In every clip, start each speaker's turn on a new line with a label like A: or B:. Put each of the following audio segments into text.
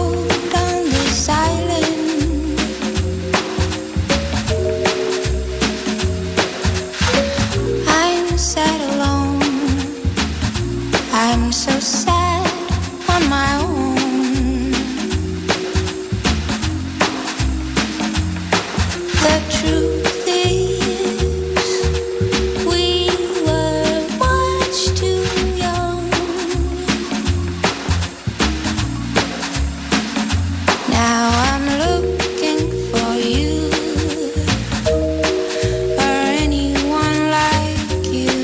A: on this island. I'm sad alone. I'm so sad on my own. The truth is, we were much too young. Now I'm looking for you, or anyone like you.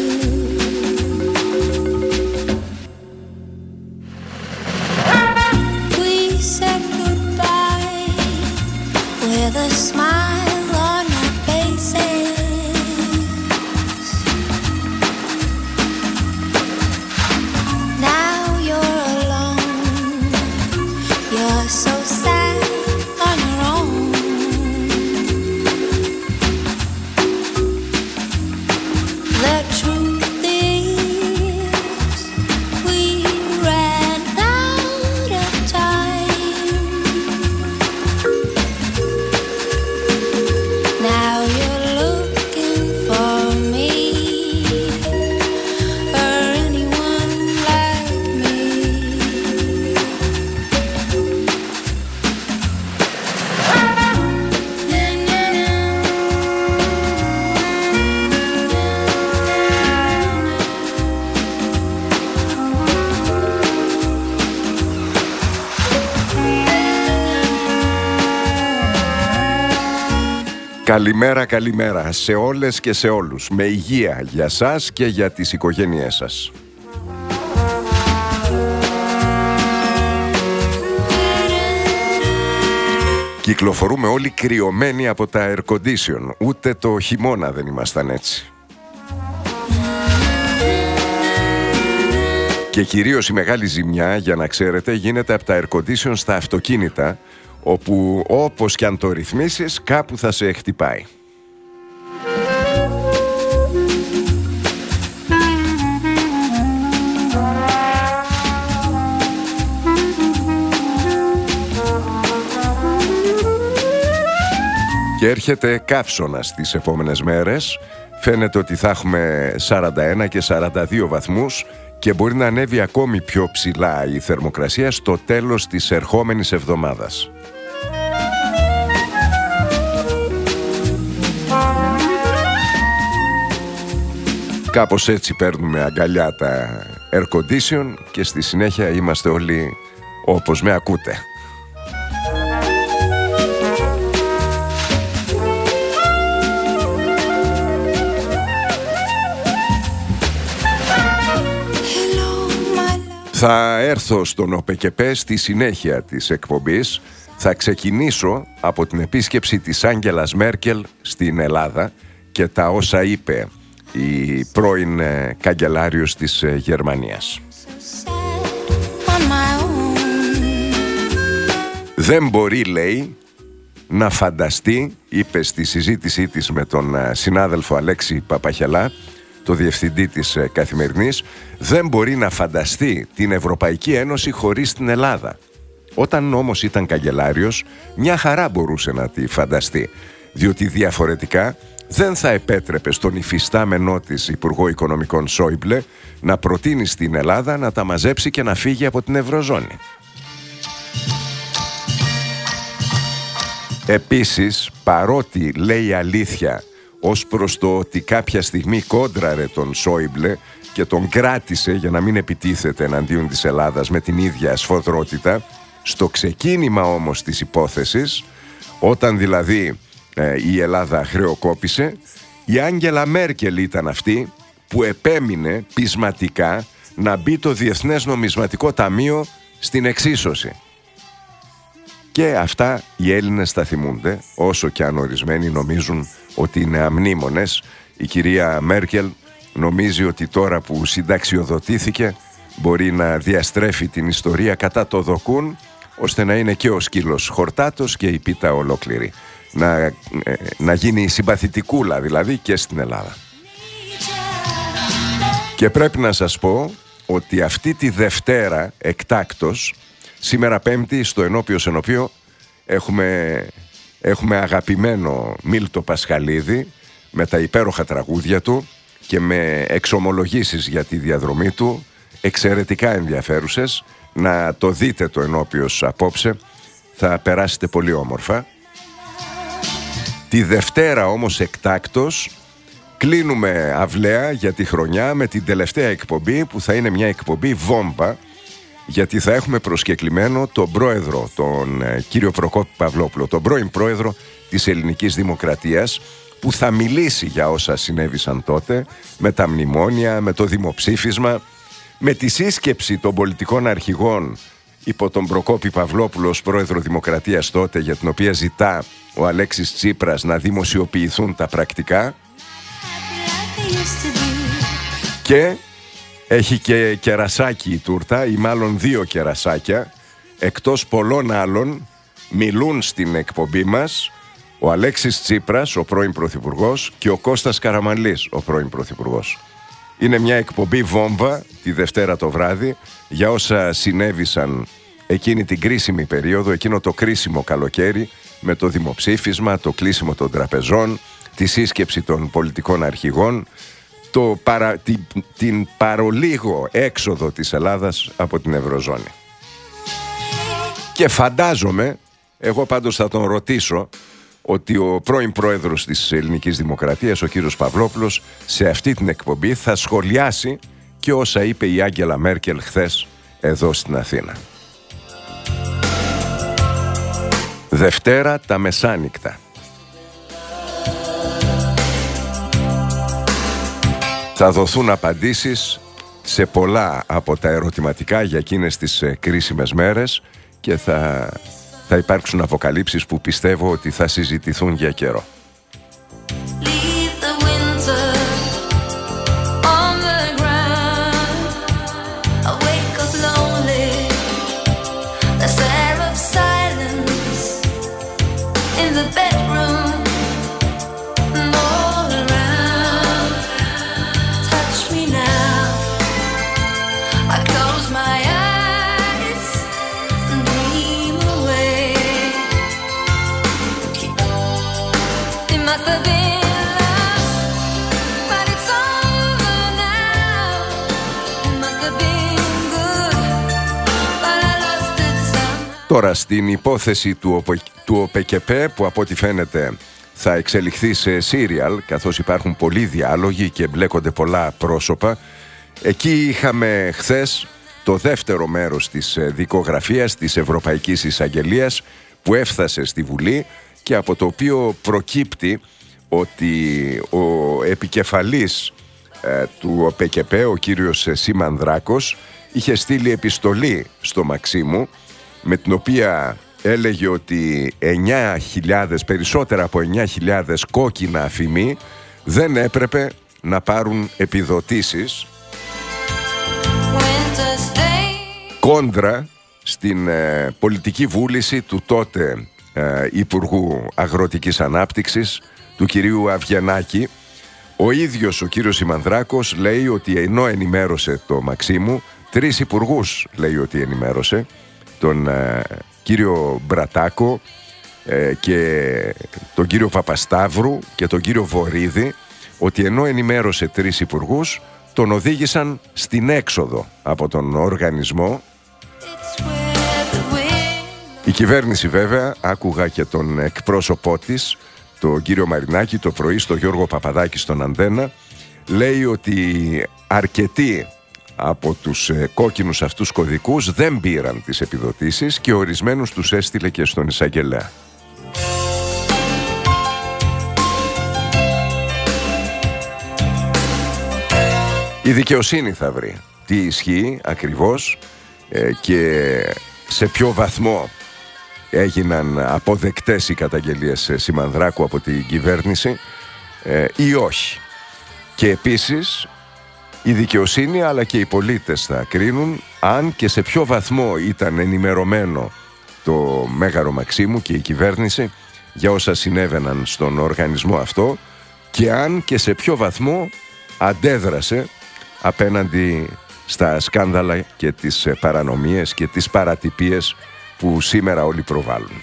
A: We said goodbye with a smile on our faces. Now you're alone. You're so sad on your own. The truth is, we ran out of time. Now you're looking for me, or anyone like me.
B: Καλημέρα, καλημέρα σε όλες και σε όλους. Με υγεία για σας και για τις οικογένειές σας. Κυκλοφορούμε όλοι κρυωμένοι από τα air condition. Ούτε το χειμώνα δεν ήμασταν έτσι. Και κυρίως η μεγάλη ζημιά, για να ξέρετε, γίνεται από τα air condition στα αυτοκίνητα, όπου όπως κι αν το ρυθμίσεις, κάπου θα σε χτυπάει. Και έρχεται καύσωνα τις επόμενες μέρες. Φαίνεται ότι θα έχουμε 41 και 42 βαθμούς και μπορεί να ανέβει ακόμη πιο ψηλά η θερμοκρασία στο τέλος της ερχόμενης εβδομάδας. Κάπως έτσι παίρνουμε αγκαλιά τα air condition και στη συνέχεια είμαστε όλοι όπως με ακούτε. Θα έρθω στον ΟΠΕΚΕΠΕ στη συνέχεια της εκπομπής. Θα ξεκινήσω από την επίσκεψη της Άγγελας Μέρκελ στην Ελλάδα και τα όσα είπε η πρώην καγκελάριος της Γερμανίας. Δεν μπορεί, λέει, να φανταστεί, είπε στη συζήτησή της με τον συνάδελφο Αλέξη Παπαχελά, το διευθυντή της Καθημερινής, δεν μπορεί να φανταστεί την Ευρωπαϊκή Ένωση χωρίς την Ελλάδα. Όταν όμως ήταν καγκελάριος, μια χαρά μπορούσε να τη φανταστεί, διότι διαφορετικά δεν θα επέτρεπε στον υφιστάμενό της Υπουργό Οικονομικών Σόιμπλε να προτείνει στην Ελλάδα να τα μαζέψει και να φύγει από την Ευρωζώνη. Επίσης, παρότι λέει αλήθεια ως προς το ότι κάποια στιγμή κόντραρε τον Σόιμπλε και τον κράτησε για να μην επιτίθεται εναντίον της Ελλάδας με την ίδια σφοδρότητα, στο ξεκίνημα όμως της υπόθεσης, όταν δηλαδή η Ελλάδα χρεοκόπησε, η Άγγελα Μέρκελ ήταν αυτή που επέμεινε πεισματικά να μπει το Διεθνές Νομισματικό Ταμείο στην εξίσωση. Και αυτά οι Έλληνες τα θυμούνται, όσο και αν ορισμένοι νομίζουν ότι είναι αμνήμονες. Η κυρία Μέρκελ νομίζει ότι τώρα που συνταξιοδοτήθηκε μπορεί να διαστρέφει την ιστορία κατά το δοκούν, ώστε να είναι και ο σκύλος χορτάτος και η πίτα ολόκληρη. Να γίνει συμπαθητικούλα δηλαδή και στην Ελλάδα. Και πρέπει να σας πω ότι αυτή τη Δευτέρα εκτάκτως Σήμερα Πέμπτη στο Ενώπιος Ενωπείο έχουμε αγαπημένο Μίλτο Πασχαλίδη με τα υπέροχα τραγούδια του και με εξομολογήσεις για τη διαδρομή του εξαιρετικά ενδιαφέρουσες. Να το δείτε το Ενώπιος απόψε, θα περάσετε πολύ όμορφα. Τη Δευτέρα όμως εκτάκτος κλείνουμε αυλαία για τη χρονιά με την τελευταία εκπομπή, που θα είναι μια εκπομπή βόμβα, γιατί θα έχουμε προσκεκλημένο τον πρόεδρο, τον κύριο Προκόπη Παυλόπουλο, τον πρώην πρόεδρο της Ελληνικής Δημοκρατίας, που θα μιλήσει για όσα συνέβησαν τότε, με τα μνημόνια, με το δημοψήφισμα, με τη σύσκεψη των πολιτικών αρχηγών υπό τον Προκόπη Παυλόπουλο ως πρόεδρο Δημοκρατίας τότε, για την οποία ζητά ο Αλέξης Τσίπρας να δημοσιοποιηθούν τα πρακτικά. Και έχει και κερασάκι η τούρτα, ή μάλλον δύο κερασάκια. Εκτός πολλών άλλων μιλούν στην εκπομπή μας ο Αλέξης Τσίπρας, ο πρώην Πρωθυπουργός, και ο Κώστας Καραμανλής, ο πρώην Πρωθυπουργός. Είναι μια εκπομπή βόμβα τη Δευτέρα το βράδυ για όσα συνέβησαν εκείνη την κρίσιμη περίοδο, εκείνο το κρίσιμο καλοκαίρι, με το δημοψήφισμα, το κλείσιμο των τραπεζών, τη σύσκεψη των πολιτικών αρχηγών, την παρολίγο έξοδο της Ελλάδας από την Ευρωζώνη. Και φαντάζομαι, εγώ πάντως θα τον ρωτήσω, ότι ο πρώην πρόεδρος της Ελληνικής Δημοκρατίας, ο κύριος Παυλόπουλος, σε αυτή την εκπομπή θα σχολιάσει και όσα είπε η Άγγελα Μέρκελ χθες εδώ στην Αθήνα. Δευτέρα τα μεσάνυχτα. Θα δοθούν απαντήσεις σε πολλά από τα ερωτηματικά για εκείνες τις κρίσιμες μέρες και θα υπάρξουν αποκαλύψεις που πιστεύω ότι θα συζητηθούν για καιρό. Τώρα στην υπόθεση του ΟΠΕΚΕΠΕ, που από ό,τι φαίνεται θα εξελιχθεί σε σύριαλ, καθώς υπάρχουν πολλοί διάλογοι και μπλέκονται πολλά πρόσωπα, εκεί είχαμε χθες το δεύτερο μέρος της δικογραφίας της Ευρωπαϊκής Εισαγγελίας που έφτασε στη Βουλή και από το οποίο προκύπτει ότι ο επικεφαλής του ΟΠΕΚΕΠΕ, ο κύριος Σιμανδράκος, είχε στείλει επιστολή στο Μαξίμου, με την οποία έλεγε ότι 9.000, περισσότερα από 9.000 κόκκινα αφημί δεν έπρεπε να πάρουν επιδοτήσεις, κόντρα στην πολιτική βούληση του τότε Υπουργού Αγροτικής Ανάπτυξης, του κυρίου Αυγενάκη. Ο ίδιος ο κύριος Σιμανδράκος λέει ότι ενώ ενημέρωσε το Μαξίμου, 3 υπουργούς λέει ότι ενημέρωσε, τον κύριο Μπρατάκο και τον κύριο Παπασταύρου και τον κύριο Βορίδη, ότι ενώ ενημέρωσε 3 υπουργούς, τον οδήγησαν στην έξοδο από τον οργανισμό. Η κυβέρνηση βέβαια, άκουγα και τον εκπρόσωπό της, τον κύριο Μαρινάκη, το πρωί στο Γιώργο Παπαδάκη στον Αντένα, λέει ότι αρκετοί από τους κόκκινους αυτούς κωδικούς δεν πήραν τις επιδοτήσεις και ορισμένους τους έστειλε και στον εισαγγελέα. Η δικαιοσύνη θα βρει τι ισχύει ακριβώς και σε ποιο βαθμό έγιναν αποδεκτές οι καταγγελίες Σιμανδράκου από την κυβέρνηση ή όχι. Και επίσης η δικαιοσύνη αλλά και οι πολίτες θα κρίνουν αν και σε ποιο βαθμό ήταν ενημερωμένο το Μέγαρο Μαξίμου και η κυβέρνηση για όσα συνέβαιναν στον οργανισμό αυτό και αν και σε ποιο βαθμό αντέδρασε απέναντι στα σκάνδαλα και τις παρανομίες και τις παρατυπίες που σήμερα όλοι προβάλλουν.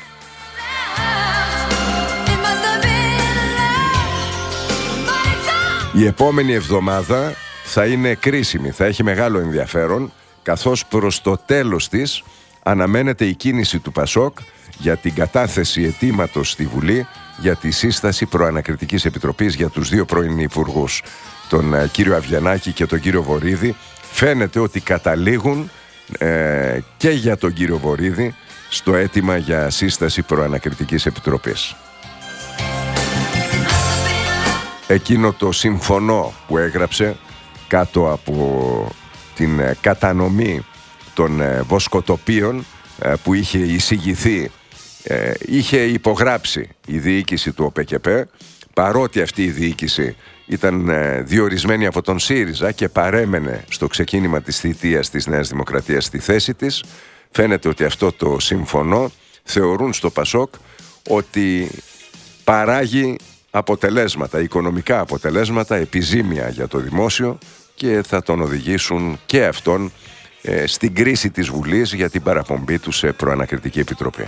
B: Η επόμενη εβδομάδα θα είναι κρίσιμη, θα έχει μεγάλο ενδιαφέρον, καθώς προς το τέλος της αναμένεται η κίνηση του ΠΑΣΟΚ για την κατάθεση αιτήματος στη Βουλή για τη σύσταση προανακριτικής επιτροπής για τους δύο πρώην υπουργούς, τον κύριο Αβγιανάκη και τον κύριο Βορίδη. Φαίνεται ότι καταλήγουν και για τον κύριο Βορίδη στο αίτημα για σύσταση προανακριτικής επιτροπής. Εκείνο το συμφωνώ που έγραψε κάτω από την κατανομή των βοσκοτοπίων που είχε εισηγηθεί, είχε υπογράψει η διοίκηση του ΟΠΚΠ, παρότι αυτή η διοίκηση ήταν διορισμένη από τον ΣΥΡΙΖΑ και παρέμενε στο ξεκίνημα της θητείας της Νέας Δημοκρατίας στη θέση της. Φαίνεται ότι αυτό το συμφωνώ θεωρούν στο ΠΑΣΟΚ ότι παράγει αποτελέσματα, οικονομικά αποτελέσματα επιζήμια για το δημόσιο και θα τον οδηγήσουν και αυτόν στην κρίση της Βουλής για την παραπομπή του σε προανακριτική επιτροπή.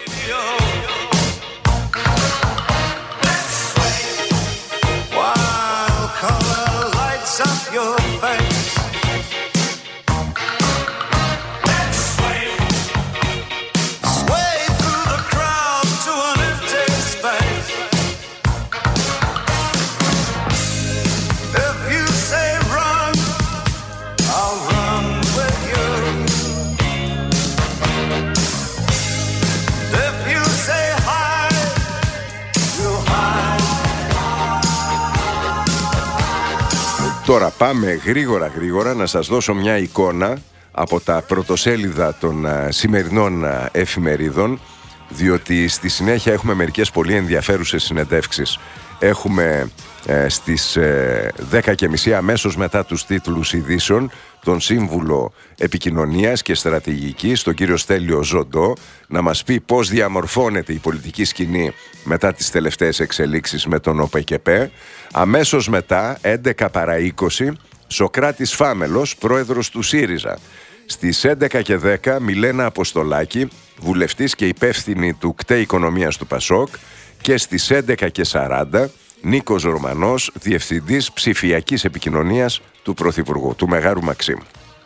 B: Τώρα πάμε γρήγορα να σας δώσω μια εικόνα από τα πρωτοσέλιδα των σημερινών εφημερίδων, διότι στη συνέχεια έχουμε μερικές πολύ ενδιαφέρουσες συνεντεύξεις. Έχουμε στις 10:30 αμέσως μετά τους τίτλους ειδήσεων τον Σύμβουλο Επικοινωνίας και Στρατηγικής, τον κύριο Στέλιο Ζοντό, να μας πει πώς διαμορφώνεται η πολιτική σκηνή μετά τις τελευταίες εξελίξεις με τον ΟΠΚΠ. Αμέσως μετά, 11 παρά 20, Σοκράτης Φάμελος, πρόεδρος του ΣΥΡΙΖΑ. Στις 11:10, Μιλένα Αποστολάκη, βουλευτής και υπεύθυνη του ΚΤΕ Οικονομίας του ΠΑΣΟΚ. Και στις 11:40, Νίκος Ρωμανός, διευθυντής ψηφιακής επικοινωνίας του Πρωθυπουργού, του Μεγάρου Μαξίμ.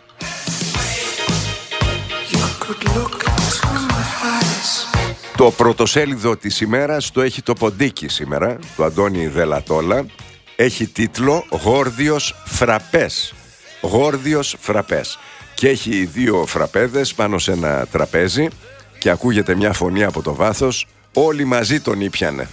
B: Το πρωτοσέλιδο της ημέρας το έχει το Ποντίκι σήμερα, του Αντώνη Δελατόλα. Έχει τίτλο «Γόρδιος φραπές». Γόρδιος φραπές. Και έχει δύο φραπέδες πάνω σε ένα τραπέζι και ακούγεται μια φωνή από το βάθος: «Όλοι μαζί τον ήπιανε».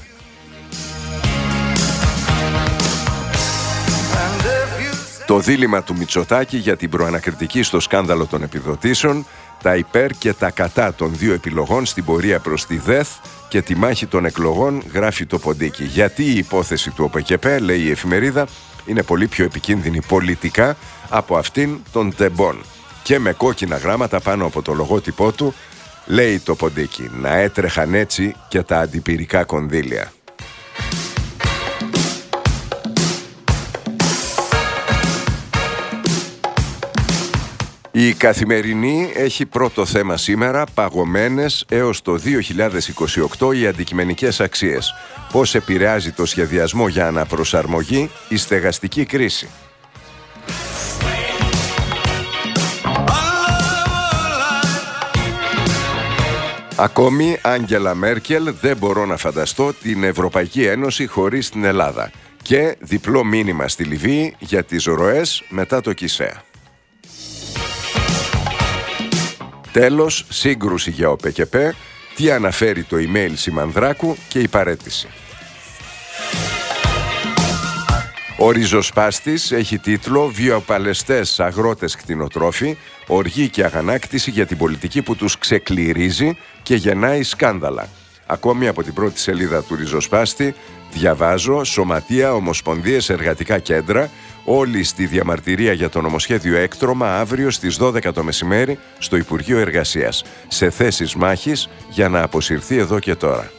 B: Το δίλημμα του Μητσοτάκη για την προανακριτική στο σκάνδαλο των επιδοτήσεων, τα υπέρ και τα κατά των δύο επιλογών στην πορεία προς τη ΔΕΘ και τη μάχη των εκλογών, γράφει το Ποντίκι. Γιατί η υπόθεση του ΟΠΚΠ, λέει η εφημερίδα, είναι πολύ πιο επικίνδυνη πολιτικά από αυτήν των τεμπών. Και με κόκκινα γράμματα πάνω από το λογότυπό του, λέει το Ποντίκι, να έτρεχαν έτσι και τα αντιπυρικά κονδύλια. Η Καθημερινή έχει πρώτο θέμα σήμερα: παγωμένες έως το 2028 οι αντικειμενικές αξίες. Πώς επηρεάζει το σχεδιασμό για αναπροσαρμογή η στεγαστική κρίση. Ακόμη, Άγγελα Μέρκελ, δεν μπορώ να φανταστώ την Ευρωπαϊκή Ένωση χωρίς την Ελλάδα. Και διπλό μήνυμα στη Λιβύη για τις ροές μετά το Κισέα. Τέλος, σύγκρουση για ΟΠΚΠ, τι αναφέρει το email Σιμανδράκου και η παραίτηση. Ο ριζοσπάστης έχει τίτλο «Βιοπαλαιστές αγρότες κτηνοτρόφοι, οργή και αγανάκτηση για την πολιτική που τους ξεκληρίζει και γεννάει σκάνδαλα». Ακόμη από την πρώτη σελίδα του ριζοσπάστη διαβάζω: «Σωματεία, ομοσπονδίες, εργατικά κέντρα, όλοι στη διαμαρτυρία για το νομοσχέδιο έκτρωμα αύριο στις 12 το μεσημέρι στο Υπουργείο Εργασίας, σε θέσεις μάχης για να αποσυρθεί εδώ και τώρα».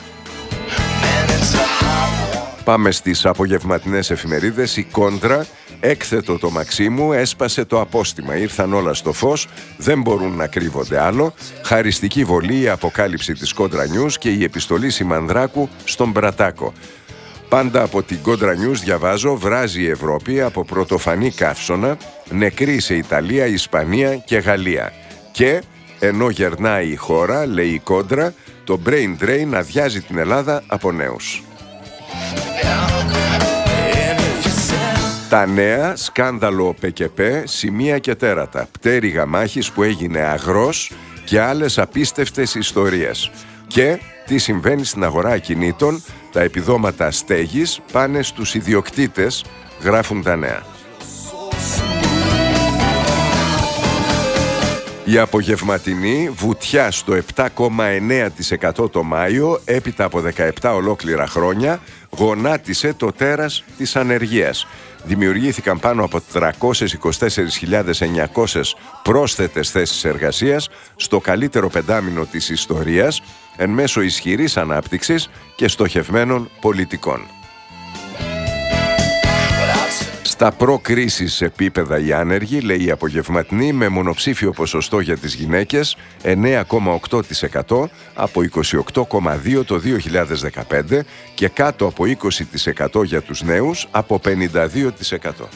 B: Πάμε στις απογευματινές εφημερίδες. Η Κόντρα Έκθετο το Μαξίμου, έσπασε το απόστημα. Ήρθαν όλα στο φως, δεν μπορούν να κρύβονται άλλο. Χαριστική βολή, η αποκάλυψη της Κόντρα News και η επιστολή Σιμανδράκου στον Μπρατάκο. Πάντα από την Κόντρα News διαβάζω, βράζει η Ευρώπη από πρωτοφανή καύσωνα, νεκροί σε Ιταλία, Ισπανία και Γαλλία. Και ενώ γερνάει η χώρα, λέει η Κόντρα, το brain drain αδειάζει την Ελλάδα από νέους. Τα νέα, σκάνδαλο ΠΚΠ, σημεία και τέρατα, πτέρυγα μάχης που έγινε αγρός και άλλες απίστευτες ιστορίες. Και τι συμβαίνει στην αγορά ακινήτων, τα επιδόματα στέγης πάνε στους ιδιοκτήτες, γράφουν τα νέα. Η απογευματινή βουτιά στο 7,9% το Μάιο, έπειτα από 17 ολόκληρα χρόνια, γονάτισε το τέρας της ανεργίας. Δημιουργήθηκαν πάνω από 324.900 πρόσθετες θέσεις εργασίας στο καλύτερο πεντάμινο της ιστορίας, εν μέσω ισχυρής ανάπτυξης και στοχευμένων πολιτικών. Στα προ-κρίσης επίπεδα οι άνεργοι, λέει η απογευματινή, με μονοψήφιο ποσοστό για τις γυναίκες 9,8% από 28,2% το 2015 και κάτω από 20% για τους νέους από 52%.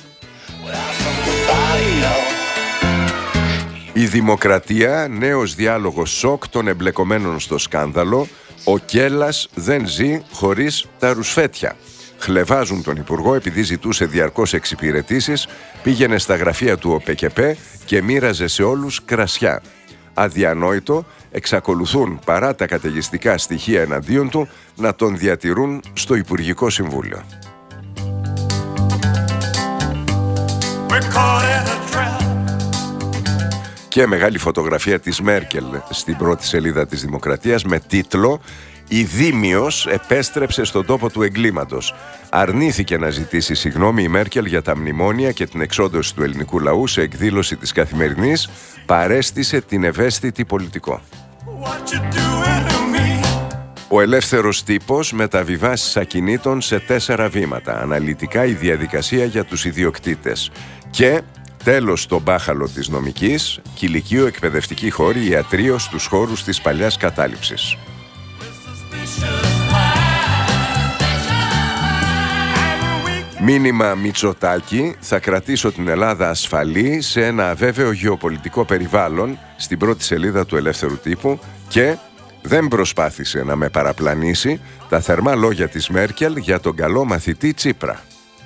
B: Η Δημοκρατία, νέος διάλογος σοκ των εμπλεκομένων στο σκάνδαλο, ο Κέλλας δεν ζει χωρίς τα ρουσφέτια. Χλεβάζουν τον Υπουργό επειδή ζητούσε διαρκώς εξυπηρετήσεις, πήγαινε στα γραφεία του ΟΠΚΠ και μοίραζε σε όλους κρασιά. Αδιανόητο, εξακολουθούν παρά τα καταιγιστικά στοιχεία εναντίον του να τον διατηρούν στο Υπουργικό Συμβούλιο. Και μεγάλη φωτογραφία της Μέρκελ στην πρώτη σελίδα της Δημοκρατίας με τίτλο «Η Δήμιος επέστρεψε στον τόπο του εγκλήματος». Αρνήθηκε να ζητήσει συγγνώμη η Μέρκελ για τα μνημόνια και την εξόντωση του ελληνικού λαού σε εκδήλωση της Καθημερινής, παρέστησε την ευαίσθητη πολιτικό. Ο ελεύθερος τύπος μεταβιβάσεις ακινήτων σε 4 βήματα. Αναλυτικά η διαδικασία για τους ιδιοκτήτες. Και τέλος το μπάχαλο της νομικής, κηλικείο, εκπαιδευτική χώρη, ιατρείο στους χώρους της παλιάς κατάληψης. Μήνυμα Μητσοτάκη, θα κρατήσω την Ελλάδα ασφαλή σε ένα αβέβαιο γεωπολιτικό περιβάλλον, στην πρώτη σελίδα του Ελεύθερου Τύπου. Και δεν προσπάθησε να με παραπλανήσει, τα θερμά λόγια της Μέρκελ για τον καλό μαθητή Τσίπρα.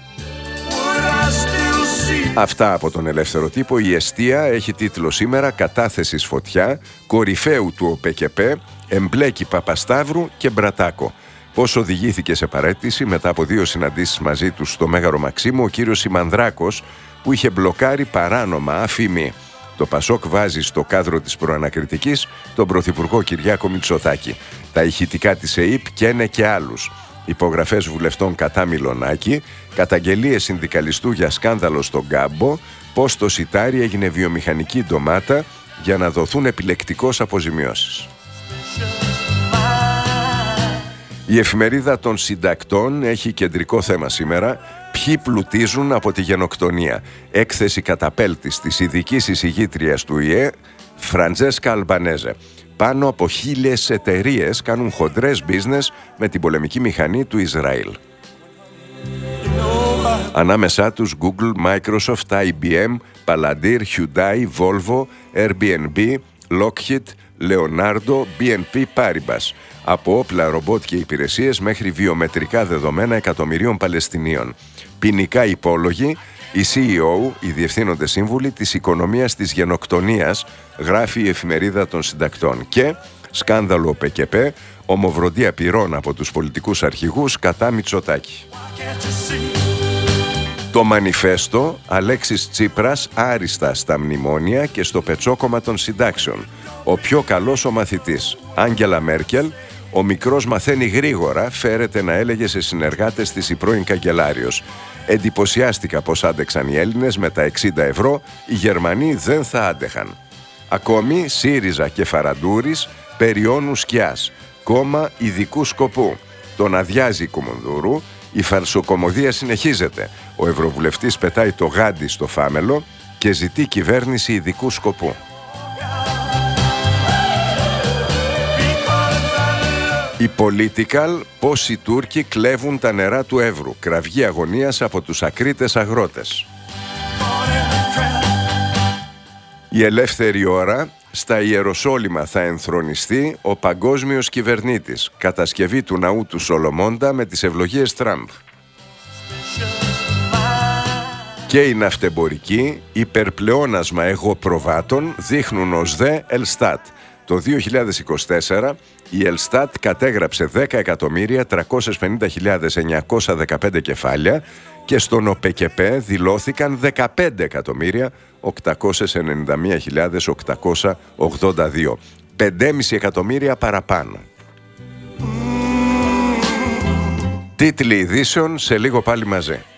B: Αυτά από τον Ελεύθερο Τύπο. Η Εστία έχει τίτλο σήμερα «Κατάθεσης φωτιά, κορυφαίου του ΟΠΚΠ, εμπλέκει Παπασταύρου και Μπρατάκο». Πώς οδηγήθηκε σε παραίτηση μετά από 2 συναντήσεις μαζί τους στο Μέγαρο Μαξίμου ο κύριος Σιμανδράκος, που είχε μπλοκάρει παράνομα αφήμη. Το Πασόκ βάζει στο κάδρο της προανακριτικής τον Πρωθυπουργό Κυριάκο Μητσοτάκη. Τα ηχητικά της ΕΥΠ καίνε και άλλους. Υπογραφές βουλευτών κατά Μιλονάκη, καταγγελίες συνδικαλιστού για σκάνδαλο στον Γκάμπο, πως το σιτάρι έγινε βιομηχανική ντομάτα για να δοθούν επιλεκτικώς αποζημιώσεις. Η εφημερίδα των συντακτών έχει κεντρικό θέμα σήμερα. Ποιοι πλουτίζουν από τη γενοκτονία. Έκθεση καταπέλτης της ειδικής εισηγήτριας του ΙΕ, Φραντζέσκα Αλμπανέζε. Πάνω από 1.000 εταιρείες κάνουν χοντρές business με την πολεμική μηχανή του Ισραήλ. Ανάμεσά τους Google, Microsoft, IBM, Palantir, Hyundai, Volvo, Airbnb, Lockheed, Leonardo, BNP Paribas. Από όπλα, ρομπότ και υπηρεσίες μέχρι βιομετρικά δεδομένα εκατομμυρίων Παλαιστινίων. Ποινικά υπόλογοι, οι CEO, οι διευθύνοντες σύμβουλοι της οικονομίας της γενοκτονίας, γράφει η εφημερίδα των συντακτών. Και σκάνδαλο ΠΚΠ, ομοβροντία πυρών από τους πολιτικούς αρχηγούς κατά Μητσοτάκη. Το μανιφέστο, Αλέξης Τσίπρας άριστα στα μνημόνια και στο πετσόκομμα των συντάξεων. Ο πιο καλός ο μαθητής. Άγγελα Μέρκελ, ο μικρός μαθαίνει γρήγορα, φέρεται να έλεγε σε συνεργάτες της η πρώην καγκελάριος. Εντυπωσιάστηκα πως άντεξαν οι Έλληνες με τα 60 ευρώ, οι Γερμανοί δεν θα άντεχαν. Ακόμη ΣΥΡΙΖΑ και Φαραντούρης περιώνουν σκιάς, κόμμα ειδικού σκοπού. Τον αδειάζει Κουμουνδούρου, Η φαρσοκομωδία συνεχίζεται. Ο ευρωβουλευτής πετάει το γάντι στο φάμελο και ζητεί κυβέρνηση ειδικού σκοπού. Η Political, πώς οι Τούρκοι κλέβουν τα νερά του Εύρου. Κραυγή αγωνίας από τους ακρίτες αγρότες. Η Ελεύθερη Ώρα, στα Ιεροσόλυμα θα ενθρονιστεί ο παγκόσμιος κυβερνήτης. Κατασκευή του ναού του Σολομώντα με τις ευλογίες Τραμπ. Και οι ναυτεμπορικοί, υπερπλεόνασμα εγωπροβάτων δείχνουν ως δε Ελστάτ. Το 2024 η Ελστάτ κατέγραψε 10.350.915 κεφάλια και στον ΟΠΕΚΕΠΕ δηλώθηκαν 15.891.882. 5,5 εκατομμύρια παραπάνω. Τίτλοι ειδήσεων σε λίγο πάλι μαζί.